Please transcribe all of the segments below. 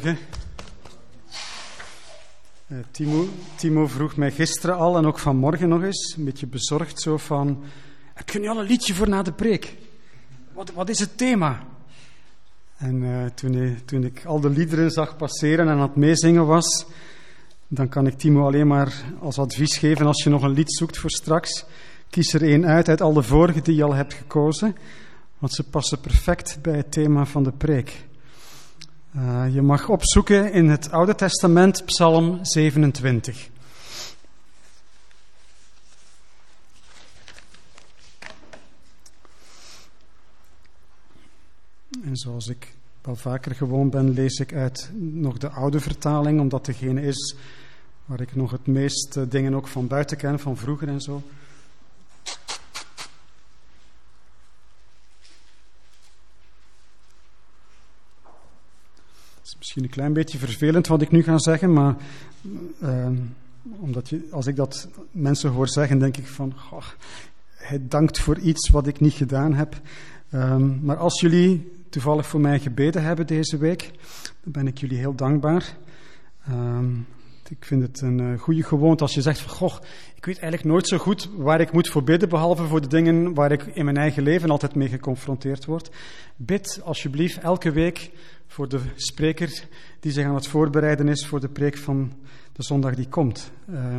Goedemorgen. Timo vroeg mij gisteren al en ook vanmorgen nog eens, een beetje bezorgd zo van, heb je nu al een liedje voor na de preek? Wat is het thema? En toen ik al de liederen zag passeren en aan het meezingen was, dan kan ik Timo alleen maar als advies geven, als je nog een lied zoekt voor straks, kies er één uit al de vorige die je al hebt gekozen, want ze passen perfect bij het thema van de preek. Je mag opzoeken in het Oude Testament, Psalm 27. En zoals ik wel vaker gewoon ben, lees ik uit nog de oude vertaling, omdat degene is waar ik nog het meest dingen ook van buiten ken, van vroeger en zo. Het is misschien een klein beetje vervelend wat ik nu ga zeggen, maar als ik dat mensen hoor zeggen, denk ik van, hij dankt voor iets wat ik niet gedaan heb. Maar als jullie toevallig voor mij gebeden hebben deze week, dan ben ik jullie heel dankbaar. Ik vind het een goede gewoonte als je zegt van, ik weet eigenlijk nooit zo goed waar ik moet voor bidden, behalve voor de dingen waar ik in mijn eigen leven altijd mee geconfronteerd word. Bid alsjeblieft elke week voor de spreker die zich aan het voorbereiden is voor de preek van de zondag die komt.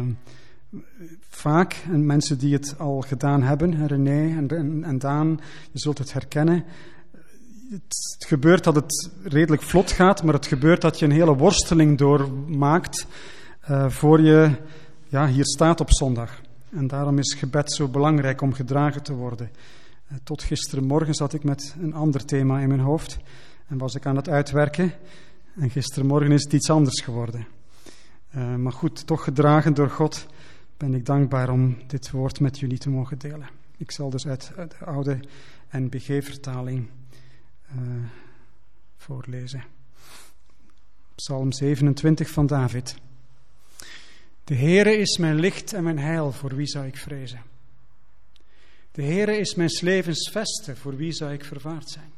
Vaak, en mensen die het al gedaan hebben, René en Daan, je zult het herkennen. Het gebeurt dat het redelijk vlot gaat, maar het gebeurt dat je een hele worsteling doormaakt voor je hier staat op zondag. En daarom is gebed zo belangrijk om gedragen te worden. Tot gisterenmorgen zat ik met een ander thema in mijn hoofd en was ik aan het uitwerken. En gisterenmorgen is het iets anders geworden. Maar goed, toch gedragen door God ben ik dankbaar om dit woord met jullie te mogen delen. Ik zal dus uit de oude NBG-vertaling voorlezen. Psalm 27 van David. De Heere is mijn licht en mijn heil, voor wie zou ik vrezen? De Heere is mijn 's levens veste, voor wie zou ik vervaard zijn?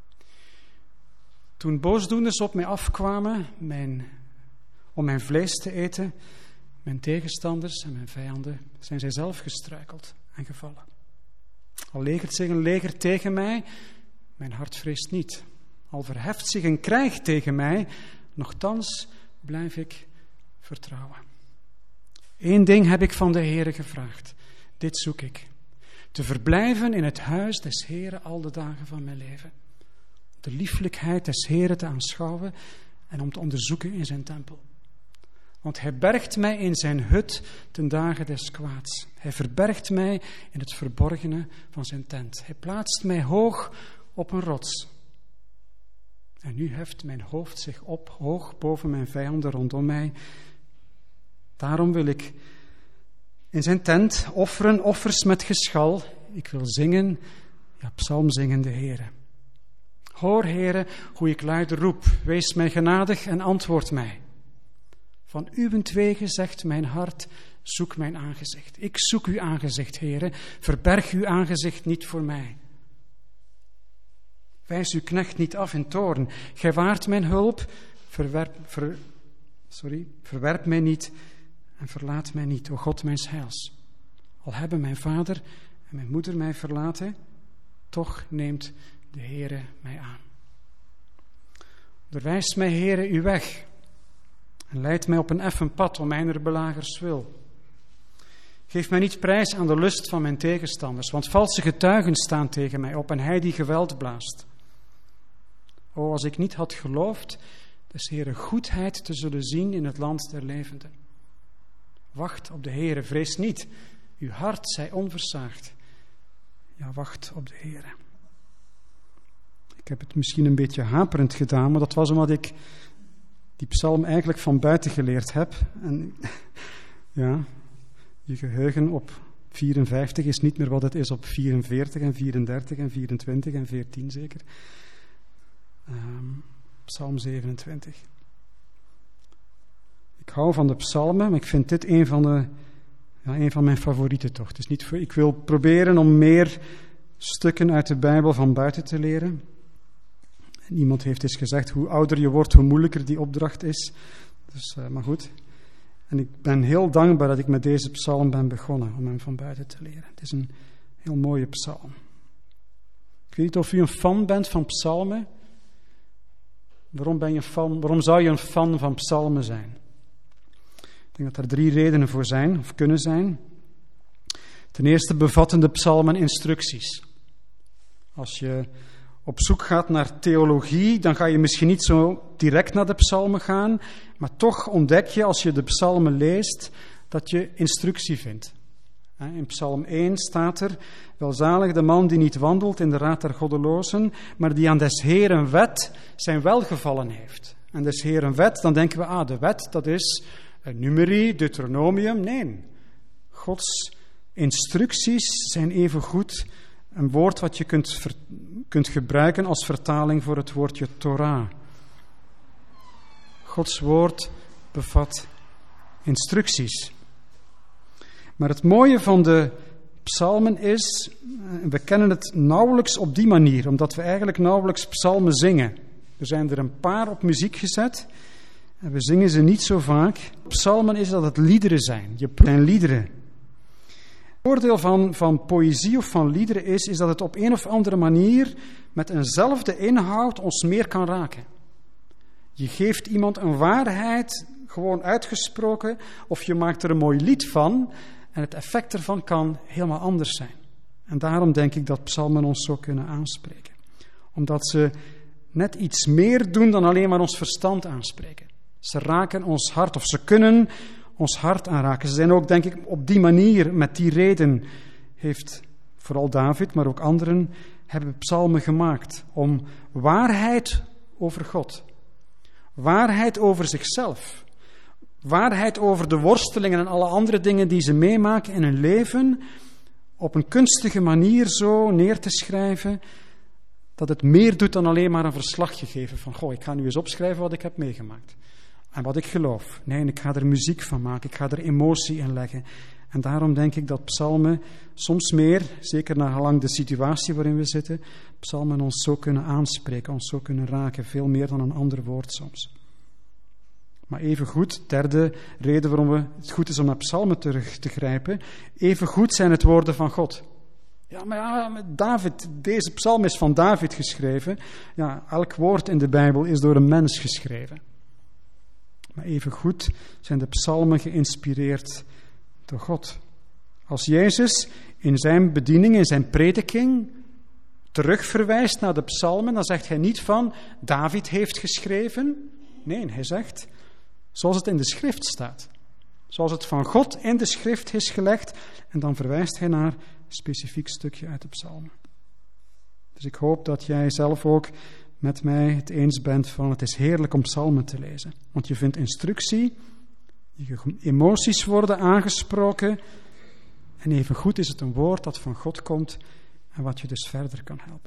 Toen boosdoeners op mij afkwamen om mijn vlees te eten, mijn tegenstanders en mijn vijanden, zijn zij zelf gestruikeld en gevallen. Al legert zich een leger tegen mij, mijn hart vreest niet. Al verheft zich een krijg tegen mij, nochtans blijf ik vertrouwen. Eén ding heb ik van de Heere gevraagd, dit zoek ik. Te verblijven in het huis des Heere al de dagen van mijn leven. De lieflijkheid des Heere te aanschouwen en om te onderzoeken in zijn tempel. Want hij bergt mij in zijn hut ten dagen des kwaads. Hij verbergt mij in het verborgene van zijn tent. Hij plaatst mij hoog op een rots. En nu heft mijn hoofd zich op, hoog boven mijn vijanden rondom mij. Daarom wil ik in zijn tent offeren, offers met geschal. Ik wil zingen, psalm zingen de Heere. Hoor, Heere, hoe ik luide roep. Wees mij genadig en antwoord mij. Van uwentwege zegt mijn hart, zoek mijn aangezicht. Ik zoek uw aangezicht, Heere. Verberg uw aangezicht niet voor mij. Wijs uw knecht niet af in toorn. Gij waart mijn hulp. Verwerp mij niet en verlaat mij niet, o God mijns heils. Al hebben mijn vader en mijn moeder mij verlaten, toch neemt de Heere mij aan. Onderwijs mij, Heere, uw weg en leid mij op een effen pad om mijner belagers wil. Geef mij niet prijs aan de lust van mijn tegenstanders, want valse getuigen staan tegen mij op en hij die geweld blaast. O, als ik niet had geloofd des Heere goedheid te zullen zien in het land der levenden. Wacht op de Heere, vrees niet, uw hart zij onversaagd. Ja, wacht op de Heere. Ik heb het misschien een beetje haperend gedaan, maar dat was omdat ik die psalm eigenlijk van buiten geleerd heb. En je geheugen op 54 is niet meer wat het is op 44 en 34 en 24 en 14 zeker. Psalm 27. Ik hou van de psalmen, maar ik vind dit een van mijn favorieten toch. Het is niet ik wil proberen om meer stukken uit de Bijbel van buiten te leren. En iemand heeft eens gezegd, hoe ouder je wordt, hoe moeilijker die opdracht is. Dus, maar goed. En ik ben heel dankbaar dat ik met deze psalm ben begonnen, om hem van buiten te leren. Het is een heel mooie psalm. Ik weet niet of u een fan bent van psalmen. Waarom zou je een fan van psalmen zijn? Ik denk dat er 3 redenen voor zijn, of kunnen zijn. Ten eerste bevatten de psalmen instructies. Als je op zoek gaat naar theologie, dan ga je misschien niet zo direct naar de psalmen gaan, maar toch ontdek je als je de psalmen leest, dat je instructie vindt. In psalm 1 staat er, welzalig de man die niet wandelt in de raad der goddelozen, maar die aan des Heeren wet zijn welgevallen heeft. En des Heeren wet, dan denken we, de wet, dat is Numeri, Deuteronomium. Nee, Gods instructies zijn evengoed een woord wat je kunt gebruiken als vertaling voor het woordje Torah. Gods woord bevat instructies. Maar het mooie van de psalmen is, we kennen het nauwelijks op die manier, omdat we eigenlijk nauwelijks psalmen zingen. Er zijn er een paar op muziek gezet en we zingen ze niet zo vaak. Psalmen is dat het liederen zijn. Je zijn liederen. Het voordeel van poëzie of van liederen is dat het op een of andere manier met eenzelfde inhoud ons meer kan raken. Je geeft iemand een waarheid, gewoon uitgesproken, of je maakt er een mooi lied van en het effect ervan kan helemaal anders zijn. En daarom denk ik dat psalmen ons zo kunnen aanspreken. Omdat ze net iets meer doen dan alleen maar ons verstand aanspreken. Ze raken ons hart, of ze kunnen ons hart aanraken. Ze zijn ook, denk ik, op die manier, met die reden, heeft vooral David, maar ook anderen, hebben psalmen gemaakt om waarheid over God, waarheid over zichzelf, waarheid over de worstelingen en alle andere dingen die ze meemaken in hun leven, op een kunstige manier zo neer te schrijven, dat het meer doet dan alleen maar een verslagje geven van, ik ga nu eens opschrijven wat ik heb meegemaakt. En wat ik geloof. Nee, ik ga er muziek van maken. Ik ga er emotie in leggen. En daarom denk ik dat psalmen soms meer, zeker naar gelang de situatie waarin we zitten, psalmen ons zo kunnen aanspreken, ons zo kunnen raken. Veel meer dan een ander woord soms. Maar evengoed, derde reden waarom het goed is om naar psalmen terug te grijpen, evengoed zijn het woorden van God. Ja, maar David, deze psalm is van David geschreven. Ja, elk woord in de Bijbel is door een mens geschreven. Maar evengoed zijn de psalmen geïnspireerd door God. Als Jezus in zijn bediening, in zijn prediking, terugverwijst naar de psalmen, dan zegt hij niet van, David heeft geschreven. Nee, hij zegt, zoals het in de schrift staat. Zoals het van God in de schrift is gelegd. En dan verwijst hij naar een specifiek stukje uit de psalmen. Dus ik hoop dat jij zelf ook met mij het eens bent van het is heerlijk om psalmen te lezen. Want je vindt instructie, je emoties worden aangesproken en evengoed is het een woord dat van God komt en wat je dus verder kan helpen.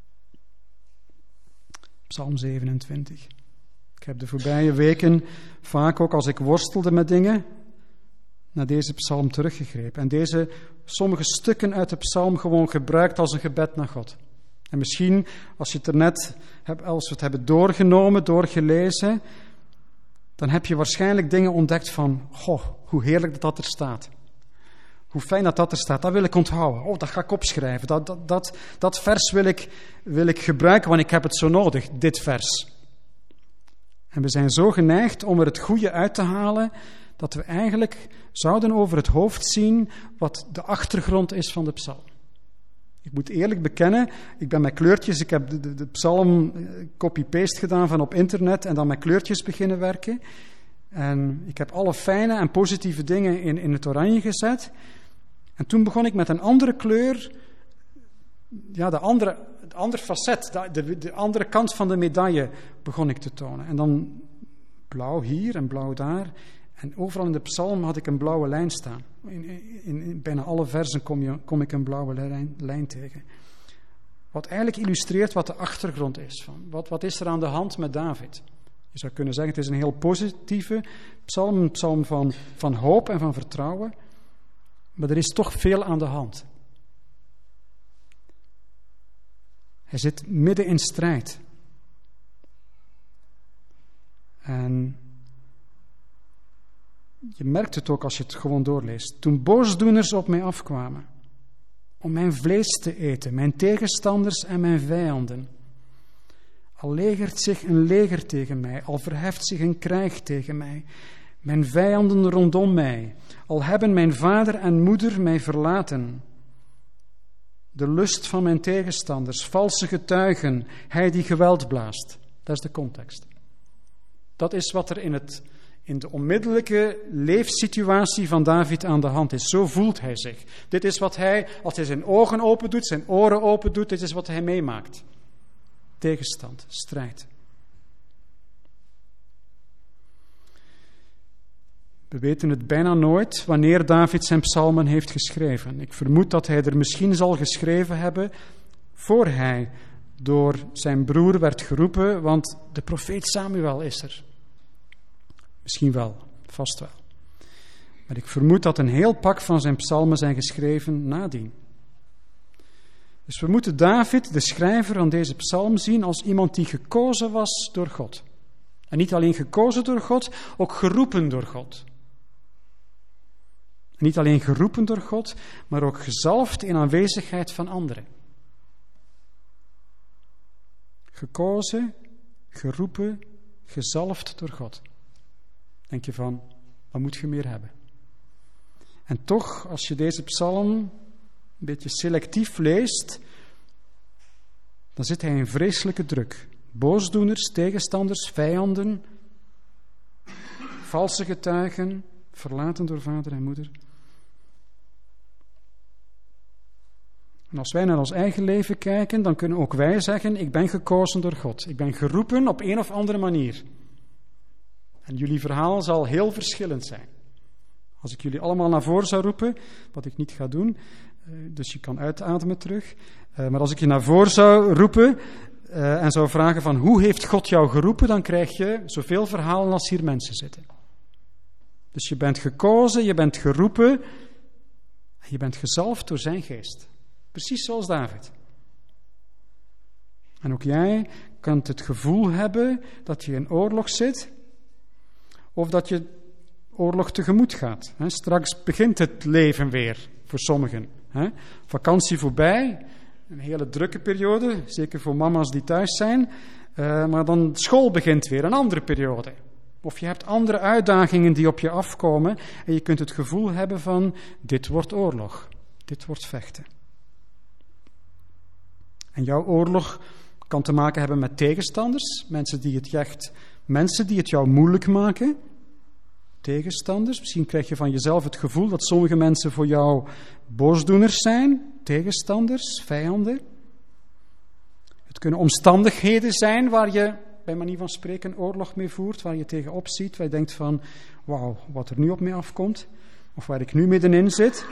Psalm 27. Ik heb de voorbije weken vaak ook als ik worstelde met dingen naar deze psalm teruggegrepen en deze sommige stukken uit de psalm gewoon gebruikt als een gebed naar God. En misschien, als we het hebben doorgenomen, doorgelezen, dan heb je waarschijnlijk dingen ontdekt van, hoe heerlijk dat er staat. Hoe fijn dat er staat, dat wil ik onthouden. Dat ga ik opschrijven. Dat vers wil ik gebruiken, want ik heb het zo nodig, dit vers. En we zijn zo geneigd om er het goede uit te halen, dat we eigenlijk zouden over het hoofd zien wat de achtergrond is van de psalm. Ik moet eerlijk bekennen, ik ben met kleurtjes, ik heb de psalm copy-paste gedaan van op internet en dan met kleurtjes beginnen werken. En ik heb alle fijne en positieve dingen in het oranje gezet. En toen begon ik met een andere kleur, ja, het andere facet, de andere kant van de medaille begon ik te tonen. En dan blauw hier en blauw daar. En overal in de psalm had ik een blauwe lijn staan. In bijna alle versen kom ik een blauwe lijn tegen. Wat eigenlijk illustreert wat de achtergrond is. Wat is er aan de hand met David? Je zou kunnen zeggen, het is een heel positieve psalm. Een psalm van hoop en van vertrouwen. Maar er is toch veel aan de hand. Hij zit midden in strijd. En je merkt het ook als je het gewoon doorleest. Toen boosdoeners op mij afkwamen, om mijn vlees te eten, mijn tegenstanders en mijn vijanden. Al legert zich een leger tegen mij, al verheft zich een krijg tegen mij. Mijn vijanden rondom mij, al hebben mijn vader en moeder mij verlaten. De lust van mijn tegenstanders, valse getuigen, hij die geweld blaast. Dat is de context. Dat is wat er in de onmiddellijke leefsituatie van David aan de hand is. Zo voelt hij zich. Dit is wat hij, als hij zijn ogen open doet, zijn oren open doet, dit is wat hij meemaakt. Tegenstand, strijd. We weten het bijna nooit wanneer David zijn psalmen heeft geschreven. Ik vermoed dat hij er misschien zal geschreven hebben voor hij door zijn broer werd geroepen, want de profeet Samuel is er. Misschien wel, vast wel. Maar ik vermoed dat een heel pak van zijn psalmen zijn geschreven nadien. Dus we moeten David, de schrijver van deze psalm, zien als iemand die gekozen was door God. En niet alleen gekozen door God, ook geroepen door God. En niet alleen geroepen door God, maar ook gezalfd in aanwezigheid van anderen. Gekozen, geroepen, gezalfd door God. Denk je van, wat moet je meer hebben? En toch, als je deze psalm een beetje selectief leest, dan zit hij in vreselijke druk. Boosdoeners, tegenstanders, vijanden, valse getuigen, verlaten door vader en moeder. En als wij naar ons eigen leven kijken, dan kunnen ook wij zeggen, ik ben gekozen door God. Ik ben geroepen op een of andere manier. En jullie verhaal zal heel verschillend zijn. Als ik jullie allemaal naar voren zou roepen, wat ik niet ga doen, dus je kan uitademen terug. Maar als ik je naar voren zou roepen en zou vragen van hoe heeft God jou geroepen, dan krijg je zoveel verhalen als hier mensen zitten. Dus je bent gekozen, je bent geroepen en je bent gezalfd door zijn geest. Precies zoals David. En ook jij kunt het gevoel hebben dat je in oorlog zit of dat je oorlog tegemoet gaat. Straks begint het leven weer voor sommigen. Vakantie voorbij, een hele drukke periode, zeker voor mama's die thuis zijn. Maar dan school begint weer, een andere periode. Of je hebt andere uitdagingen die op je afkomen en je kunt het gevoel hebben van, dit wordt oorlog, dit wordt vechten. En jouw oorlog kan te maken hebben met tegenstanders, mensen die het jou moeilijk maken. Tegenstanders, misschien krijg je van jezelf het gevoel dat sommige mensen voor jou boosdoeners zijn, tegenstanders, vijanden. Het kunnen omstandigheden zijn waar je, bij manier van spreken, oorlog mee voert, waar je tegenop ziet, waar je denkt van, wauw, wat er nu op mij afkomt, of waar ik nu middenin zit.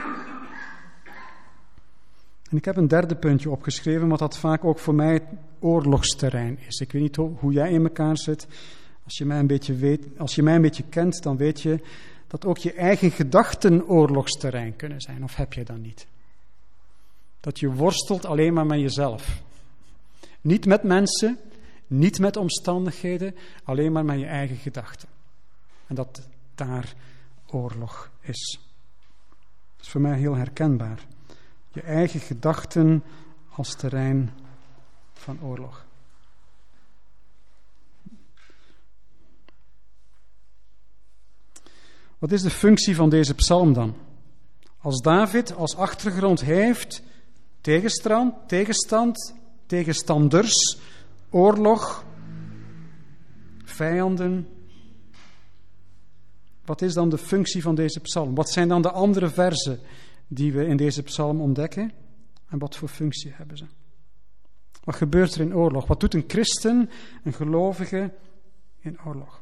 En ik heb een derde puntje opgeschreven, wat dat vaak ook voor mij het oorlogsterrein is. Ik weet niet hoe jij in elkaar zit. Als je mij een beetje kent, dan weet je dat ook je eigen gedachten oorlogsterrein kunnen zijn. Of heb je dat niet? Dat je worstelt alleen maar met jezelf. Niet met mensen, niet met omstandigheden, alleen maar met je eigen gedachten. En dat daar oorlog is. Dat is voor mij heel herkenbaar. Je eigen gedachten als terrein van oorlog. Wat is de functie van deze psalm dan? Als David als achtergrond heeft tegenstand, tegenstanders, oorlog, vijanden. Wat is dan de functie van deze psalm? Wat zijn dan de andere verzen die we in deze psalm ontdekken? En wat voor functie hebben ze? Wat gebeurt er in oorlog? Wat doet een christen, een gelovige in oorlog?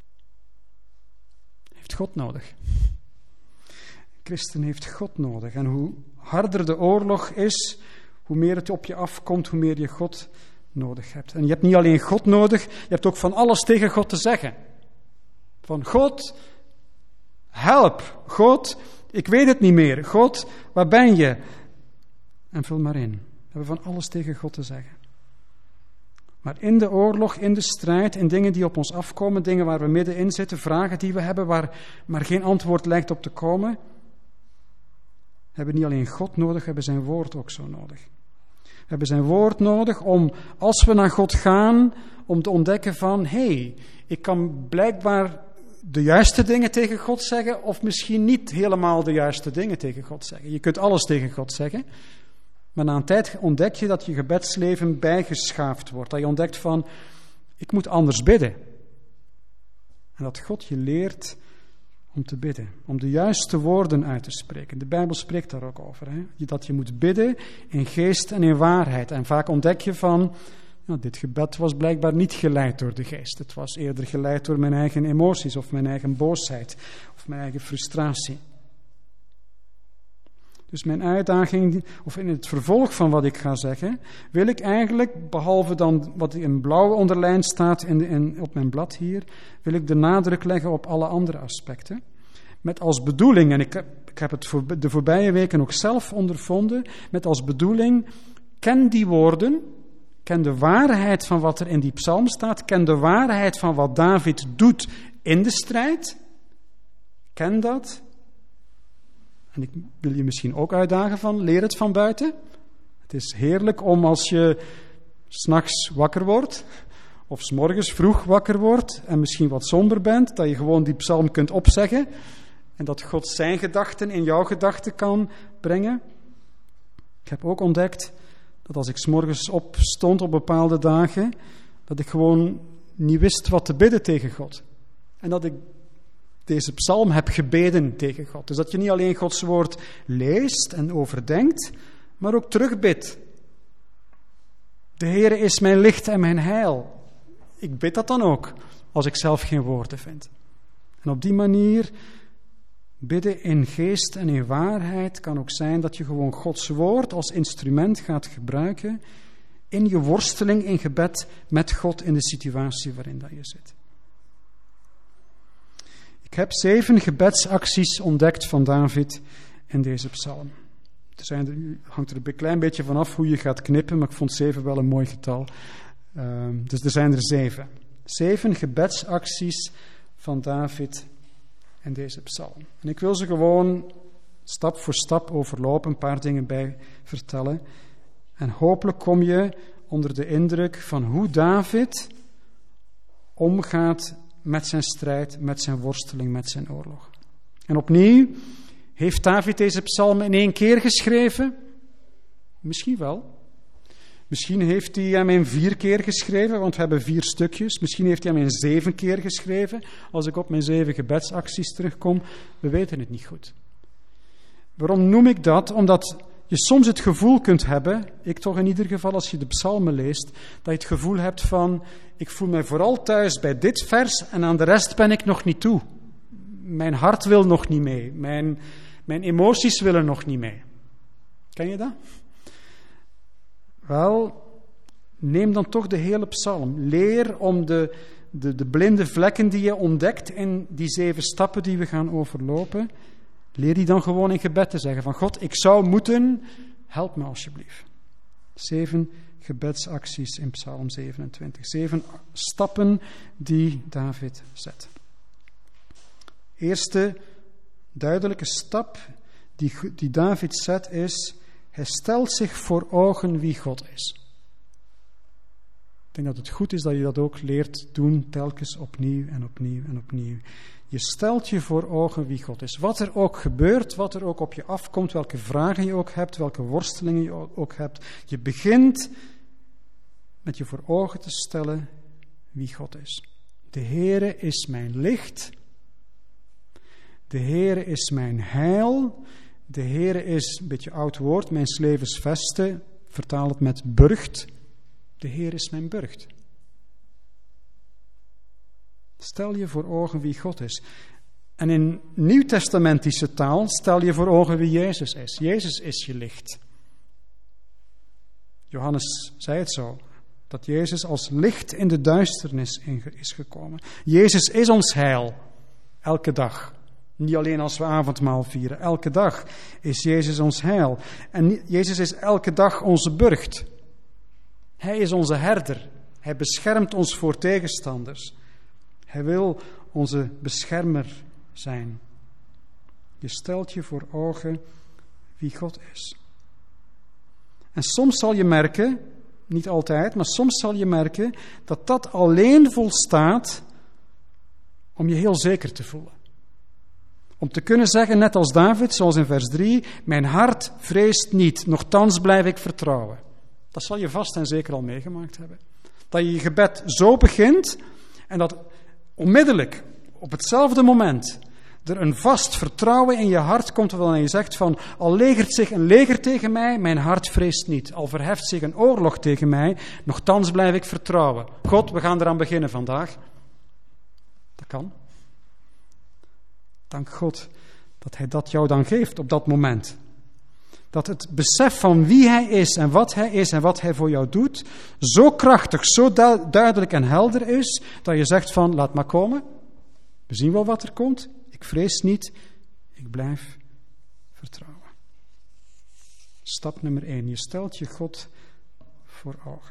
Heeft God nodig. Een christen heeft God nodig. En hoe harder de oorlog is, hoe meer het op je afkomt, hoe meer je God nodig hebt. En je hebt niet alleen God nodig, je hebt ook van alles tegen God te zeggen. Van God, help. God, ik weet het niet meer. God, waar ben je? En vul maar in. We hebben van alles tegen God te zeggen. Maar in de oorlog, in de strijd, in dingen die op ons afkomen, dingen waar we middenin zitten, vragen die we hebben, waar maar geen antwoord lijkt op te komen, hebben niet alleen God nodig, we hebben zijn woord ook zo nodig. We hebben zijn woord nodig om, als we naar God gaan, om te ontdekken van, ik kan blijkbaar de juiste dingen tegen God zeggen, of misschien niet helemaal de juiste dingen tegen God zeggen. Je kunt alles tegen God zeggen, maar na een tijd ontdek je dat je gebedsleven bijgeschaafd wordt. Dat je ontdekt van, ik moet anders bidden. En dat God je leert om te bidden, om de juiste woorden uit te spreken. De Bijbel spreekt daar ook over. Dat je moet bidden in geest en in waarheid. En vaak ontdek je van, dit gebed was blijkbaar niet geleid door de geest. Het was eerder geleid door mijn eigen emoties of mijn eigen boosheid of mijn eigen frustratie. Dus mijn uitdaging, of in het vervolg van wat ik ga zeggen, wil ik eigenlijk, behalve dan wat in blauw onderlijnd staat op mijn blad hier, wil ik de nadruk leggen op alle andere aspecten. Met als bedoeling, en ik heb het de voorbije weken ook zelf ondervonden, met als bedoeling, ken die woorden, ken de waarheid van wat er in die psalm staat, ken de waarheid van wat David doet in de strijd, ken dat. En ik wil je misschien ook uitdagen van, leer het van buiten. Het is heerlijk om als je 's nachts wakker wordt, of 's morgens vroeg wakker wordt, en misschien wat somber bent, dat je gewoon die psalm kunt opzeggen, en dat God zijn gedachten in jouw gedachten kan brengen. Ik heb ook ontdekt dat als ik 's morgens opstond op bepaalde dagen, dat ik gewoon niet wist wat te bidden tegen God. En dat ik deze psalm heb gebeden tegen God. Dus dat je niet alleen Gods woord leest en overdenkt, maar ook terugbidt. De Heere is mijn licht en mijn heil. Ik bid dat dan ook, als ik zelf geen woorden vind. En op die manier, bidden in geest en in waarheid kan ook zijn dat je gewoon Gods woord als instrument gaat gebruiken in je worsteling in gebed met God in de situatie waarin dat je zit. Ik heb 7 gebedsacties ontdekt van David in deze psalm. Hangt er een klein beetje vanaf hoe je gaat knippen, maar ik vond 7 wel een mooi getal. Dus er zijn er 7. 7 gebedsacties van David in deze psalm. En ik wil ze gewoon stap voor stap overlopen, een paar dingen bij vertellen. En hopelijk kom je onder de indruk van hoe David omgaat met zijn strijd, met zijn worsteling, met zijn oorlog. En opnieuw, heeft David deze psalm in 1 keer geschreven? Misschien wel. Misschien heeft hij hem in 4 keer geschreven, want we hebben 4 stukjes. Misschien heeft hij hem in 7 keer geschreven. Als ik op mijn 7 gebedsacties terugkom, we weten het niet goed. Waarom noem ik dat? Omdat je soms het gevoel kunt hebben, ik toch in ieder geval als je de psalmen leest, dat je het gevoel hebt van, ik voel mij vooral thuis bij dit vers en aan de rest ben ik nog niet toe. Mijn hart wil nog niet mee. Mijn emoties willen nog niet mee. Ken je dat? Wel, neem dan toch de hele psalm. Leer om de blinde vlekken die je ontdekt in die 7 stappen die we gaan overlopen, leer die dan gewoon in gebed te zeggen van God, ik zou moeten, help me alsjeblieft. 7 gebedsacties in Psalm 27. 7 stappen die David zet. Eerste duidelijke stap die David zet is, hij stelt zich voor ogen wie God is. Ik denk dat het goed is dat je dat ook leert doen, telkens opnieuw en opnieuw en opnieuw. Je stelt je voor ogen wie God is. Wat er ook gebeurt, wat er ook op je afkomt, welke vragen je ook hebt, welke worstelingen je ook hebt. Je begint met je voor ogen te stellen wie God is. De Heere is mijn licht. De Heere is mijn heil. De Heere is, een beetje oud woord, mijn levensveste. Vertaal het met burcht. De Heere is mijn burcht. Stel je voor ogen wie God is. En in nieuwtestamentische taal stel je voor ogen wie Jezus is. Jezus is je licht. Johannes zei het zo, dat Jezus als licht in de duisternis is gekomen. Jezus is ons heil, elke dag. Niet alleen als we avondmaal vieren, elke dag is Jezus ons heil. En Jezus is elke dag onze burcht. Hij is onze herder. Hij beschermt ons voor tegenstanders. Hij wil onze beschermer zijn. Je stelt je voor ogen wie God is. En soms zal je merken, niet altijd, maar soms zal je merken dat dat alleen volstaat om je heel zeker te voelen. Om te kunnen zeggen, net als David, zoals in vers 3, mijn hart vreest niet, nochtans blijf ik vertrouwen. Dat zal je vast en zeker al meegemaakt hebben. Dat je je gebed zo begint en dat onmiddellijk, op hetzelfde moment, er een vast vertrouwen in je hart komt, waarin je zegt van, al legert zich een leger tegen mij, mijn hart vreest niet. Al verheft zich een oorlog tegen mij, nochtans blijf ik vertrouwen. God, we gaan eraan beginnen vandaag. Dat kan. Dank God dat Hij dat jou dan geeft op dat moment. Dat het besef van wie Hij is en wat Hij voor jou doet, zo krachtig, zo duidelijk en helder is, dat je zegt van, laat maar komen. We zien wel wat er komt. Ik vrees niet, ik blijf vertrouwen. Stap nummer 1. Je stelt je God voor ogen.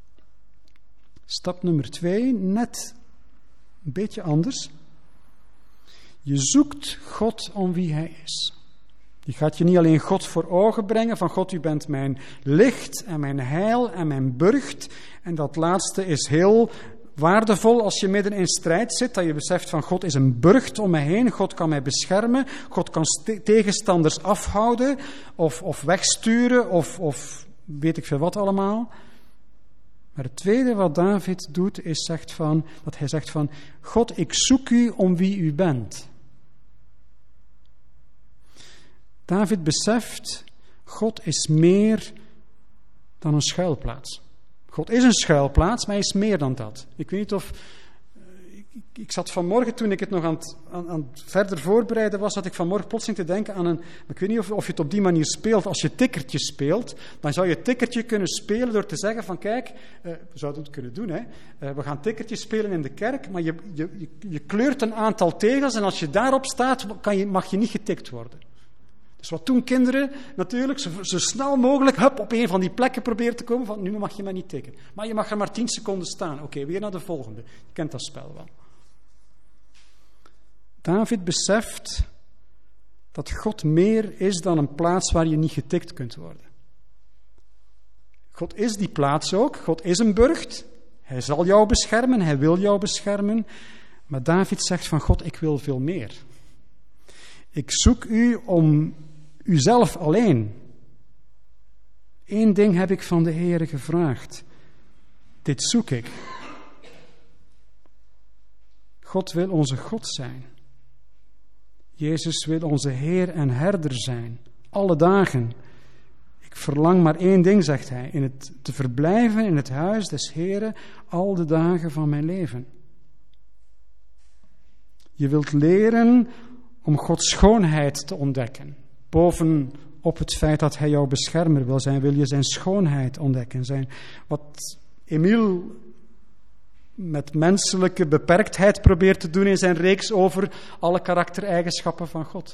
Stap nummer 2, net een beetje anders. Je zoekt God om wie Hij is. Je gaat je niet alleen God voor ogen brengen, van God, u bent mijn licht en mijn heil en mijn burcht. En dat laatste is heel waardevol als je midden in strijd zit, dat je beseft van God is een burcht om mij heen, God kan mij beschermen, God kan tegenstanders afhouden of wegsturen of weet ik veel wat allemaal. Maar het tweede wat David doet is dat hij zegt van God, ik zoek u om wie u bent. David beseft, God is meer dan een schuilplaats. God is een schuilplaats, maar hij is meer dan dat. Ik weet niet of... Ik zat vanmorgen, toen ik het nog aan het verder voorbereiden was, zat ik vanmorgen plotseling te denken aan een... Ik weet niet of je het op die manier speelt. Als je tikkertje speelt, dan zou je tikkertje kunnen spelen door te zeggen van kijk, we zouden het kunnen doen, hè. We gaan tikkertje spelen in de kerk, maar je kleurt een aantal tegels en als je daarop staat, mag je niet getikt worden. Dus wat doen kinderen? Natuurlijk, zo snel mogelijk op een van die plekken proberen te komen van nu mag je maar niet tikken. Maar je mag er maar 10 seconden staan. Oké, weer naar de volgende. Je kent dat spel wel. David beseft dat God meer is dan een plaats waar je niet getikt kunt worden. God is die plaats ook. God is een burcht. Hij zal jou beschermen. Hij wil jou beschermen. Maar David zegt van God, ik wil veel meer. Ik zoek u om uzelf alleen. 1 ding heb ik van de Heere gevraagd. Dit zoek ik. God wil onze God zijn. Jezus wil onze Heer en Herder zijn. Alle dagen. Ik verlang maar 1 ding, zegt hij. Te verblijven in het huis des Heeren al de dagen van mijn leven. Je wilt leren om Gods schoonheid te ontdekken. Bovenop het feit dat Hij jouw beschermer wil zijn, wil je zijn schoonheid ontdekken. Wat Emiel met menselijke beperktheid probeert te doen in zijn reeks over alle karaktereigenschappen van God.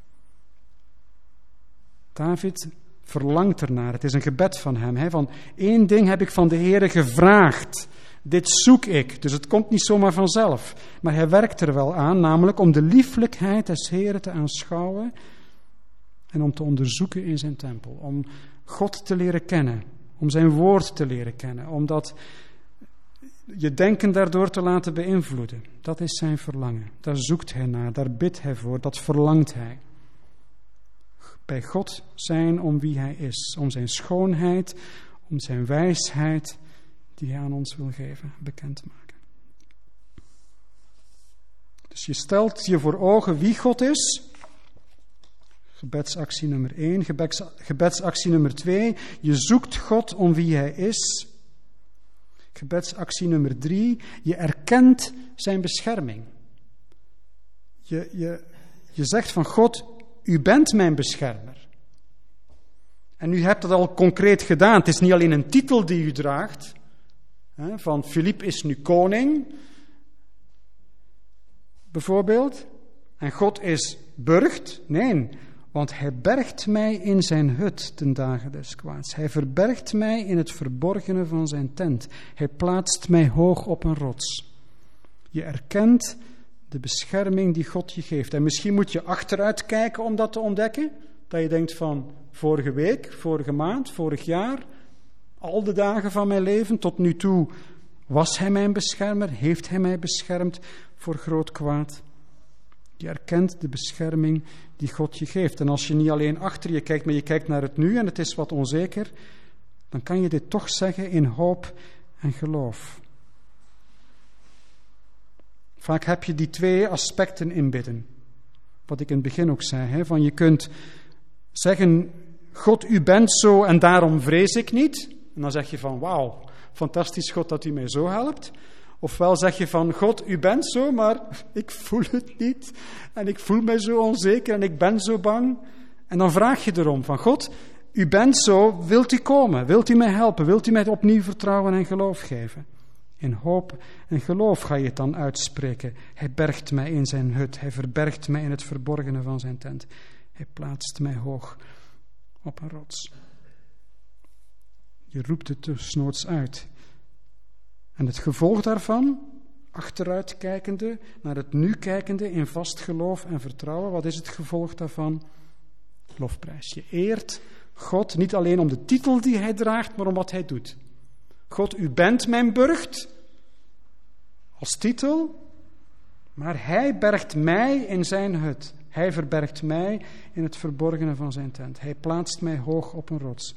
David verlangt ernaar. Het is een gebed van hem. Van 1 ding heb ik van de Heere gevraagd. Dit zoek ik. Dus het komt niet zomaar vanzelf. Maar hij werkt er wel aan, namelijk om de lieflijkheid des Heeren te aanschouwen en om te onderzoeken in zijn tempel. Om God te leren kennen. Om zijn woord te leren kennen. Om je denken daardoor te laten beïnvloeden. Dat is zijn verlangen. Daar zoekt hij naar. Daar bidt hij voor. Dat verlangt hij. Bij God zijn om wie hij is. Om zijn schoonheid. Om zijn wijsheid die hij aan ons wil geven, bekend maken. Dus je stelt je voor ogen wie God is. Gebedsactie nummer 1. Gebedsactie nummer 2. Je zoekt God om wie hij is. Gebedsactie nummer 3. Je erkent zijn bescherming. Je zegt van God, u bent mijn beschermer. En u hebt dat al concreet gedaan. Het is niet alleen een titel die u draagt. Van Filip is nu koning, bijvoorbeeld. En God is burcht. Nee, Want hij bergt mij in zijn hut ten dagen des kwaads. Hij verbergt mij in het verborgene van zijn tent. Hij plaatst mij hoog op een rots. Je erkent de bescherming die God je geeft. En misschien moet je achteruit kijken om dat te ontdekken. Dat je denkt van vorige week, vorige maand, vorig jaar, al de dagen van mijn leven tot nu toe was hij mijn beschermer, heeft hij mij beschermd voor groot kwaad. Je erkent de bescherming die God je geeft. En als je niet alleen achter je kijkt, maar je kijkt naar het nu en het is wat onzeker, dan kan je dit toch zeggen in hoop en geloof. Vaak heb je die twee aspecten in bidden. Wat ik in het begin ook zei, van je kunt zeggen, God, u bent zo en daarom vrees ik niet. En dan zeg je van, wauw, fantastisch God dat u mij zo helpt. Ofwel zeg je van, God, u bent zo, maar ik voel het niet. En ik voel mij zo onzeker en ik ben zo bang. En dan vraag je erom van, God, u bent zo, wilt u komen? Wilt u mij helpen? Wilt u mij opnieuw vertrouwen en geloof geven? In hoop en geloof ga je het dan uitspreken. Hij bergt mij in zijn hut. Hij verbergt mij in het verborgene van zijn tent. Hij plaatst mij hoog op een rots. Je roept het dus noods uit. En het gevolg daarvan, achteruit kijkende, naar het nu kijkende, in vast geloof en vertrouwen, wat is het gevolg daarvan? Lofprijs. Je eert God niet alleen om de titel die hij draagt, maar om wat hij doet. God, u bent mijn burcht, als titel, maar hij bergt mij in zijn hut. Hij verbergt mij in het verborgene van zijn tent. Hij plaatst mij hoog op een rots.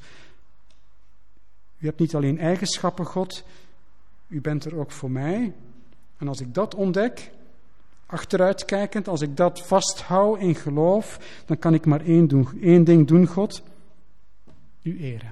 U hebt niet alleen eigenschappen, God, u bent er ook voor mij. En als ik dat ontdek, achteruitkijkend, als ik dat vasthoud in geloof, dan kan ik maar één ding doen, God, u eren.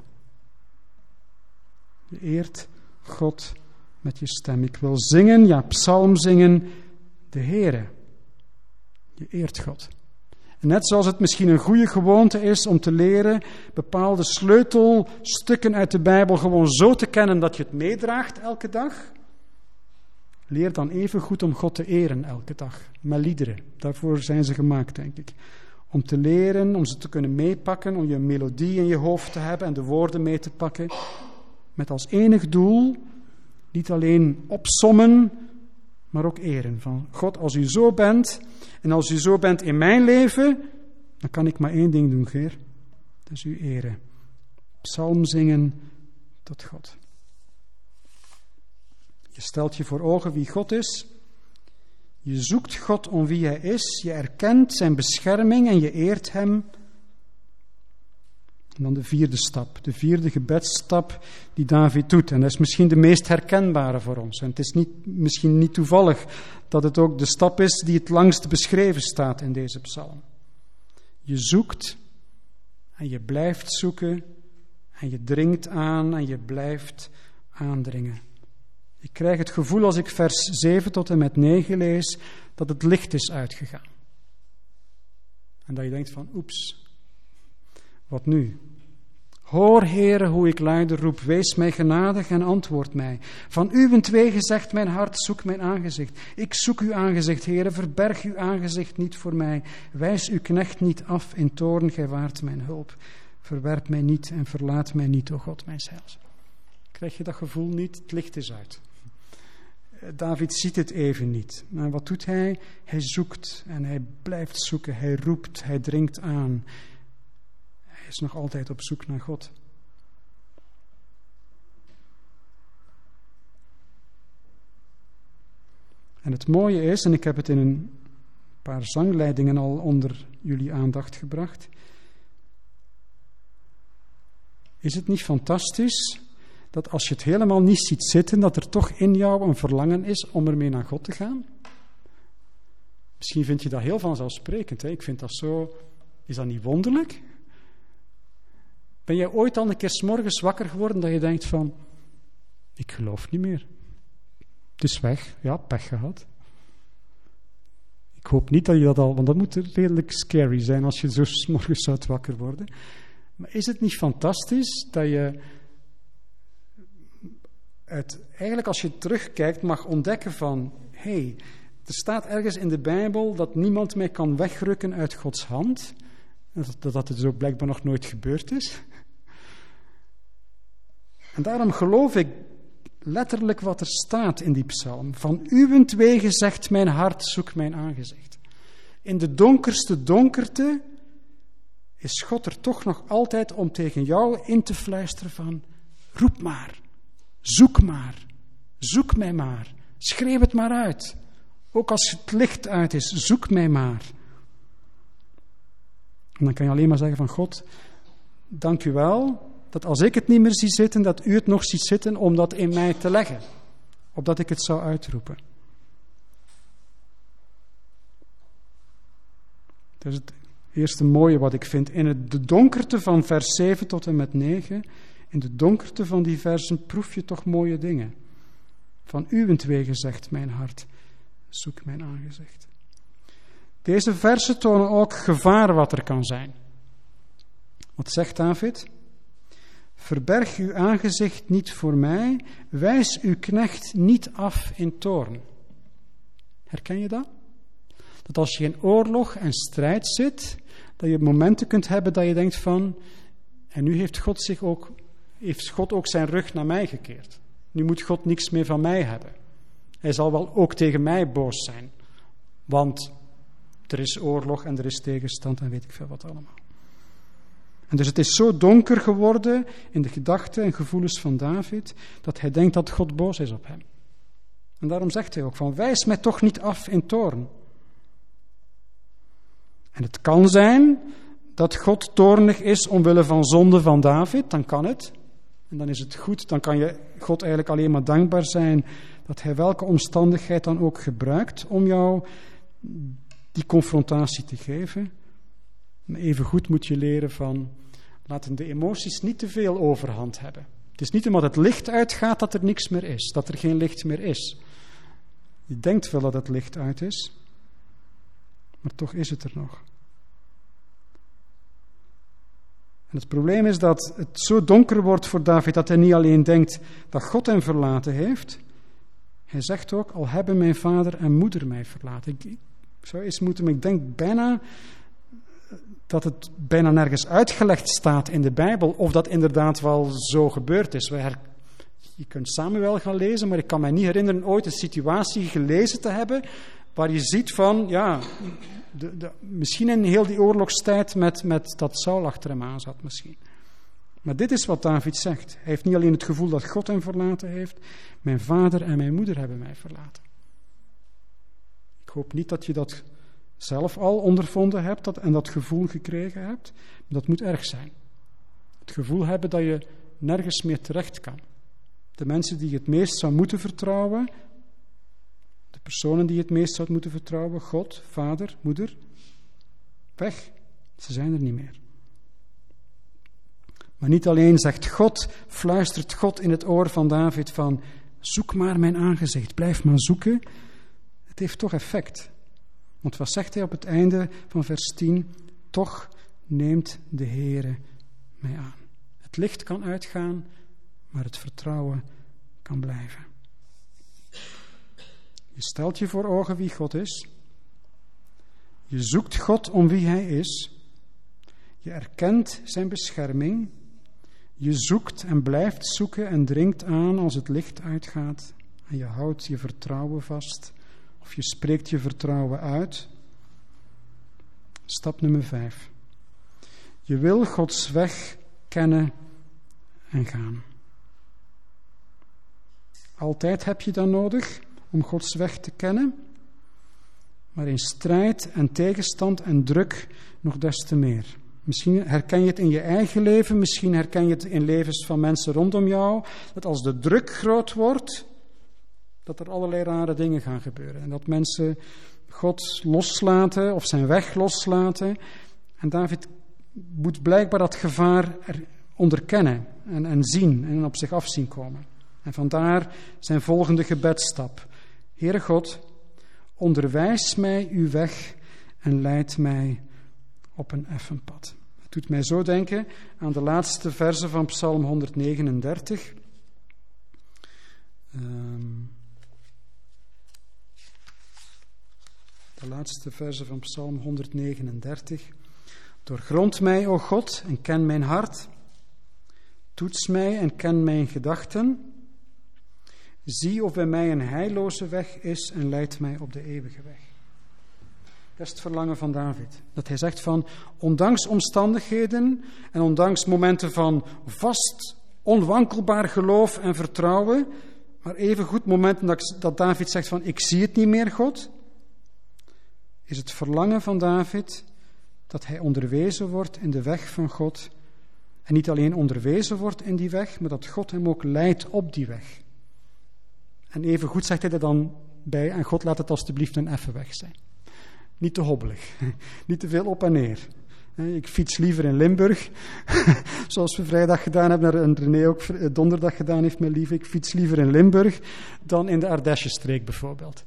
Je eert God met je stem. Ik wil zingen, ja, psalm zingen, de Heere. Je eert God. En net zoals het misschien een goede gewoonte is om te leren bepaalde sleutelstukken uit de Bijbel gewoon zo te kennen dat je het meedraagt elke dag, leer dan even goed om God te eren elke dag. Met liederen. Daarvoor zijn ze gemaakt, denk ik. Om te leren, om ze te kunnen meepakken, om je melodie in je hoofd te hebben en de woorden mee te pakken. Met als enig doel, niet alleen opsommen, maar ook eren. Van God, als u zo bent, en als u zo bent in mijn leven, dan kan ik maar één ding doen, Heer. Dat is u eren. Psalm zingen tot God. Je stelt je voor ogen wie God is. Je zoekt God om wie hij is. Je erkent zijn bescherming en je eert hem. En dan de vierde stap, de vierde gebedsstap die David doet. En dat is misschien de meest herkenbare voor ons. En het is misschien niet toevallig dat het ook de stap is die het langst beschreven staat in deze psalm. Je zoekt en je blijft zoeken en je dringt aan en je blijft aandringen. Ik krijg het gevoel als ik vers 7 tot en met 9 lees, dat het licht is uitgegaan. En dat je denkt van, oeps, wat nu? Hoor, Heere, hoe ik luider roep, wees mij genadig en antwoord mij. Van uwentwege zegt mijn hart, zoek mijn aangezicht. Ik zoek uw aangezicht, Heere, verberg uw aangezicht niet voor mij. Wijs uw knecht niet af in toorn, gij waart mijn hulp. Verwerp mij niet en verlaat mij niet, o God, mijn heils. Krijg je dat gevoel niet? Het licht is uit. David ziet het even niet. Maar wat doet hij? Hij zoekt en hij blijft zoeken. Hij roept, hij dringt aan. Hij is nog altijd op zoek naar God. En het mooie is, en ik heb het in een paar zangleidingen al onder jullie aandacht gebracht. Is het niet fantastisch dat als je het helemaal niet ziet zitten, dat er toch in jou een verlangen is om ermee naar God te gaan? Misschien vind je dat heel vanzelfsprekend. Hè? Ik vind dat zo... Is dat niet wonderlijk? Ben jij ooit al een keer 's morgens wakker geworden dat je denkt van... Ik geloof niet meer. Het is weg. Ja, pech gehad. Ik hoop niet dat je dat al... Want dat moet redelijk scary zijn als je zo 's morgens zou wakker worden. Maar is het niet fantastisch dat je... eigenlijk als je terugkijkt mag ontdekken van... Er staat ergens in de Bijbel dat niemand mij kan wegrukken uit Gods hand. Dat het dus ook blijkbaar nog nooit gebeurd is. En daarom geloof ik letterlijk wat er staat in die psalm. Van uwentwege zegt mijn hart, zoek mijn aangezicht. In de donkerste donkerte is God er toch nog altijd om tegen jou in te fluisteren van, roep maar, zoek mij maar, schreeuw het maar uit. Ook als het licht uit is, zoek mij maar. En dan kan je alleen maar zeggen van God, dank u wel, dat als ik het niet meer zie zitten, dat u het nog ziet zitten om dat in mij te leggen. Opdat ik het zou uitroepen. Dat is het eerste mooie wat ik vind. In de donkerte van vers 7 tot en met 9, in de donkerte van die versen proef je toch mooie dingen. Van uwentwege zegt mijn hart, zoek mijn aangezicht. Deze versen tonen ook gevaar wat er kan zijn. Wat zegt David? Verberg uw aangezicht niet voor mij, wijs uw knecht niet af in toorn. Herken je dat? Dat als je in oorlog en strijd zit, dat je momenten kunt hebben dat je denkt van, en nu heeft God ook zijn rug naar mij gekeerd. Nu moet God niks meer van mij hebben. Hij zal wel ook tegen mij boos zijn, want er is oorlog en er is tegenstand en weet ik veel wat allemaal. En dus het is zo donker geworden in de gedachten en gevoelens van David, dat hij denkt dat God boos is op hem. En daarom zegt hij ook van, wijs mij toch niet af in toorn. En het kan zijn dat God toornig is omwille van zonde van David, dan kan het. En dan is het goed, dan kan je God eigenlijk alleen maar dankbaar zijn dat hij welke omstandigheid dan ook gebruikt om jou die confrontatie te geven. Maar evengoed moet je leren van, laten de emoties niet te veel overhand hebben. Het is niet omdat het licht uitgaat dat er niks meer is, dat er geen licht meer is. Je denkt wel dat het licht uit is, maar toch is het er nog. En het probleem is dat het zo donker wordt voor David dat hij niet alleen denkt dat God hem verlaten heeft. Hij zegt ook, al hebben mijn vader en moeder mij verlaten. Ik zou eens moeten, maar ik denk bijna dat het bijna nergens uitgelegd staat in de Bijbel of dat inderdaad wel zo gebeurd is. Je kunt Samuel gaan lezen, maar ik kan mij niet herinneren ooit een situatie gelezen te hebben waar je ziet van, ja, misschien in heel die oorlogstijd met dat Saul achter hem aan zat misschien. Maar dit is wat David zegt. Hij heeft niet alleen het gevoel dat God hem verlaten heeft, mijn vader en mijn moeder hebben mij verlaten. Ik hoop niet dat je dat zelf al ondervonden hebt en dat gevoel gekregen hebt. Dat moet erg zijn. Het gevoel hebben dat je nergens meer terecht kan. De mensen die je het meest zou moeten vertrouwen, de personen die je het meest zou moeten vertrouwen, God, vader, moeder, weg. Ze zijn er niet meer. Maar niet alleen zegt God, fluistert God in het oor van David van, zoek maar mijn aangezicht, blijf maar zoeken. Het heeft toch effect. Want wat zegt hij op het einde van vers 10? Toch neemt de Heere mij aan. Het licht kan uitgaan, maar het vertrouwen kan blijven. Je stelt je voor ogen wie God is. Je zoekt God om wie Hij is. Je erkent zijn bescherming. Je zoekt en blijft zoeken en dringt aan als het licht uitgaat. En je houdt je vertrouwen vast. Of je spreekt je vertrouwen uit. Stap nummer 5. Je wil Gods weg kennen en gaan. Altijd heb je dat nodig om Gods weg te kennen. Maar in strijd en tegenstand en druk nog des te meer. Misschien herken je het in je eigen leven, misschien herken je het in levens van mensen rondom jou, dat als de druk groot wordt, dat er allerlei rare dingen gaan gebeuren. En dat mensen God loslaten of zijn weg loslaten. En David moet blijkbaar dat gevaar onderkennen en zien en op zich af zien komen. En vandaar zijn volgende gebedsstap. Heere God, onderwijs mij uw weg en leid mij op een effen pad. Het doet mij zo denken aan de laatste verzen van Psalm 139. De laatste verzen van Psalm 139, Doorgrond mij, o God, en ken mijn hart. Toets mij en ken mijn gedachten. Zie of bij mij een heilloze weg is en leid mij op de eeuwige weg. Dat is het verlangen van David. Dat hij zegt van, ondanks omstandigheden en ondanks momenten van vast, onwankelbaar geloof en vertrouwen, maar evengoed momenten dat David zegt van, ik zie het niet meer, God, is het verlangen van David dat hij onderwezen wordt in de weg van God. En niet alleen onderwezen wordt in die weg, maar dat God hem ook leidt op die weg. En evengoed zegt hij er dan bij, en God laat het alstublieft een effen weg zijn. Niet te hobbelig, niet te veel op en neer. Ik fiets liever in Limburg, zoals we vrijdag gedaan hebben, en René ook donderdag gedaan heeft, mijn lieve. Ik fiets liever in Limburg dan in de Ardèche-streek bijvoorbeeld.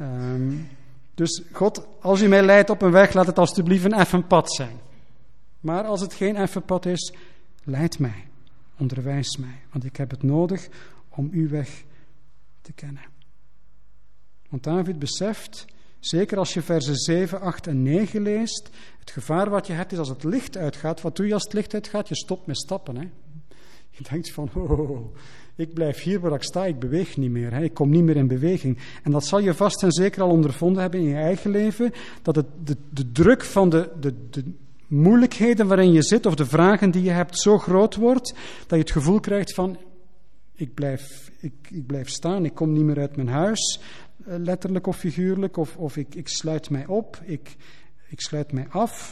Dus God, als u mij leidt op een weg, laat het alstublieft een effen pad zijn. Maar als het geen effen pad is, leid mij, onderwijs mij, want ik heb het nodig om uw weg te kennen. Want David beseft, zeker als je versen 7, 8 en 9 leest, het gevaar wat je hebt is als het licht uitgaat. Wat doe je als het licht uitgaat? Je stopt met stappen. Hè? Je denkt van, ik blijf hier waar ik sta, ik beweeg niet meer. Hè? Ik kom niet meer in beweging. En dat zal je vast en zeker al ondervonden hebben in je eigen leven, dat de druk van de moeilijkheden waarin je zit, of de vragen die je hebt, zo groot wordt, dat je het gevoel krijgt van, ik blijf staan, ik kom niet meer uit mijn huis, letterlijk of figuurlijk, of ik sluit mij op, ik sluit mij af.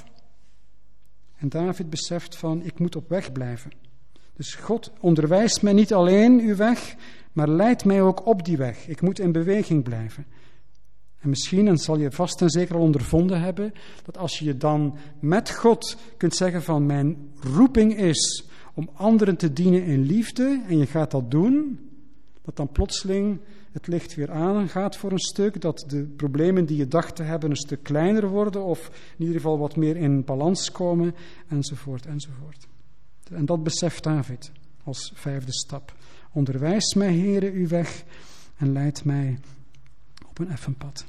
En David beseft van, ik moet op weg blijven. Dus God onderwijst mij niet alleen uw weg, maar leidt mij ook op die weg. Ik moet in beweging blijven. En misschien, en zal je vast en zeker al ondervonden hebben, dat als je je dan met God kunt zeggen van, mijn roeping is om anderen te dienen in liefde, en je gaat dat doen, dat dan plotseling het licht weer aangaat voor een stuk, dat de problemen die je dacht te hebben een stuk kleiner worden, of in ieder geval wat meer in balans komen, enzovoort, enzovoort. En dat beseft David als 5e stap. Onderwijs mij, Heere, uw weg, en leid mij op een effen pad.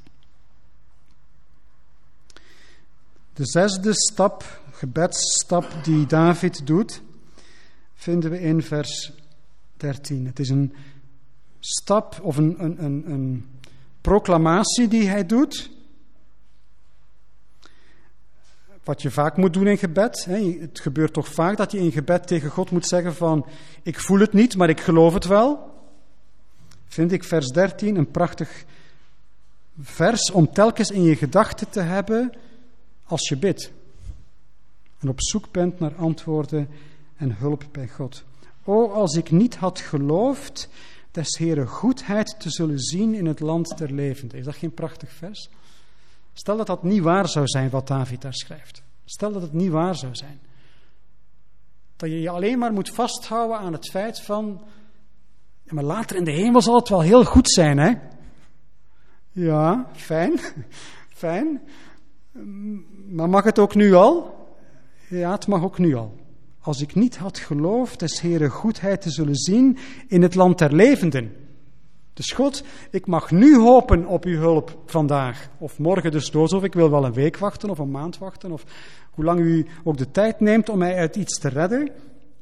De 6e stap, gebedsstap die David doet, vinden we in vers 13. Het is een stap of een proclamatie die hij doet. Wat je vaak moet doen in gebed. Het gebeurt toch vaak dat je in gebed tegen God moet zeggen van, ik voel het niet, maar ik geloof het wel. Vind ik vers 13 een prachtig vers om telkens in je gedachten te hebben als je bidt. En op zoek bent naar antwoorden en hulp bij God. O, als ik niet had geloofd des Heere goedheid te zullen zien in het land der levenden. Is dat geen prachtig vers? Stel dat dat niet waar zou zijn wat David daar schrijft. Stel dat het niet waar zou zijn. Dat je je alleen maar moet vasthouden aan het feit van, ja, maar later in de hemel zal het wel heel goed zijn, hè? Ja, fijn. Fijn. Maar mag het ook nu al? Ja, het mag ook nu al. Als ik niet had geloofd des Heere goedheid te zullen zien in het land der levenden. Dus God, ik mag nu hopen op uw hulp vandaag. Of morgen dus dood, of ik wil wel een week wachten of een maand wachten. Of hoe lang u ook de tijd neemt om mij uit iets te redden.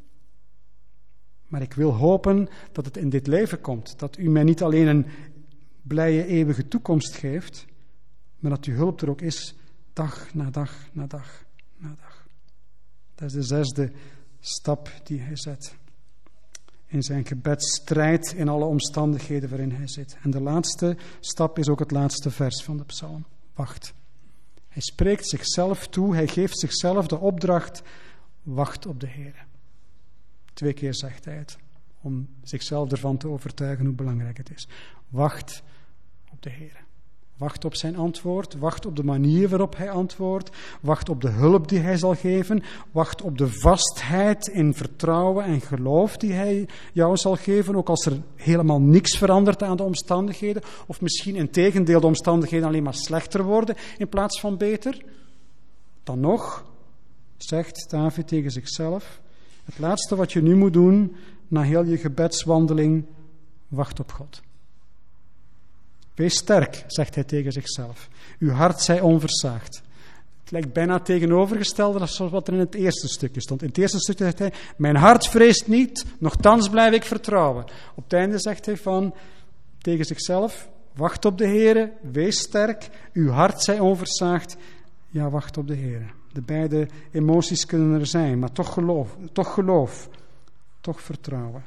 Maar ik wil hopen dat het in dit leven komt. Dat u mij niet alleen een blije eeuwige toekomst geeft, maar dat uw hulp er ook is dag na dag na dag na dag. Dat is de 6e stap die hij zet. In zijn gebedsstrijd in alle omstandigheden waarin hij zit. En de laatste stap is ook het laatste vers van de psalm. Wacht. Hij spreekt zichzelf toe, hij geeft zichzelf de opdracht, wacht op de Heere. 2 keer zegt hij het, om zichzelf ervan te overtuigen hoe belangrijk het is. Wacht op de Heere. Wacht op zijn antwoord, wacht op de manier waarop hij antwoordt, wacht op de hulp die hij zal geven, wacht op de vastheid in vertrouwen en geloof die hij jou zal geven, ook als er helemaal niks verandert aan de omstandigheden, of misschien integendeel de omstandigheden alleen maar slechter worden in plaats van beter. Dan nog, zegt David tegen zichzelf, het laatste wat je nu moet doen, na heel je gebedswandeling, wacht op God. Wees sterk, zegt hij tegen zichzelf. Uw hart zij onversaagd. Het lijkt bijna tegenovergestelde dan wat er in het eerste stukje stond. In het eerste stukje zegt hij, mijn hart vreest niet, nochtans blijf ik vertrouwen. Op het einde zegt hij tegen zichzelf, wacht op de Heere, wees sterk, uw hart zij onversaagd. Ja, wacht op de Heere. De beide emoties kunnen er zijn, maar toch geloof, toch vertrouwen.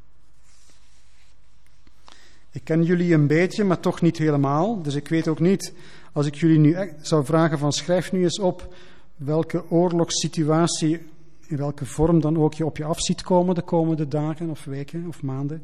Ik ken jullie een beetje, maar toch niet helemaal. Dus ik weet ook niet, als ik jullie nu zou vragen schrijf nu eens op welke oorlogssituatie, in welke vorm dan ook je op je af ziet komen de komende dagen of weken of maanden.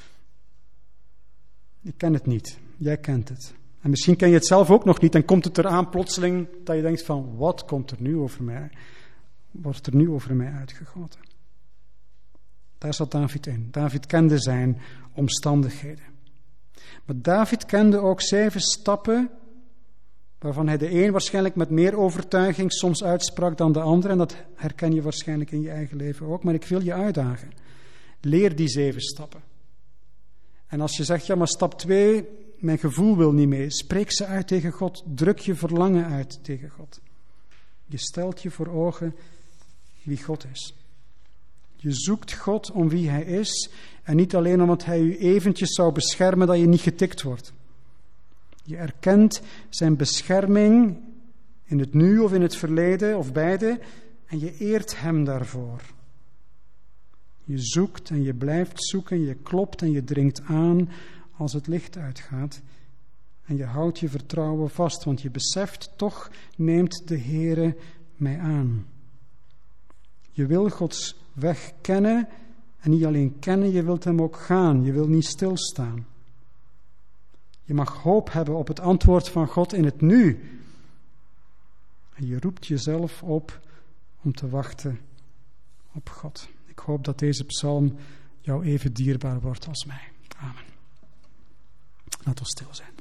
Ik ken het niet. Jij kent het. En misschien ken je het zelf ook nog niet en komt het eraan plotseling dat je denkt wat komt er nu over mij? Wordt er nu over mij uitgegoten? Daar zat David in. David kende zijn omstandigheden. Maar David kende ook 7 stappen waarvan hij de een waarschijnlijk met meer overtuiging soms uitsprak dan de ander. En dat herken je waarschijnlijk in je eigen leven ook. Maar ik wil je uitdagen. Leer die 7 stappen. En als je zegt, ja maar stap 2, mijn gevoel wil niet mee. Spreek ze uit tegen God. Druk je verlangen uit tegen God. Je stelt je voor ogen wie God is. Je zoekt God om wie hij is en niet alleen omdat hij je eventjes zou beschermen dat je niet getikt wordt. Je erkent zijn bescherming in het nu of in het verleden of beide en je eert hem daarvoor. Je zoekt en je blijft zoeken, je klopt en je dringt aan als het licht uitgaat. En je houdt je vertrouwen vast, want je beseft toch neemt de Heere mij aan. Je wil Gods weg kennen en niet alleen kennen, je wilt hem ook gaan. Je wilt niet stilstaan. Je mag hoop hebben op het antwoord van God in het nu. En je roept jezelf op om te wachten op God. Ik hoop dat deze psalm jou even dierbaar wordt als mij. Amen. Laat ons stil zijn.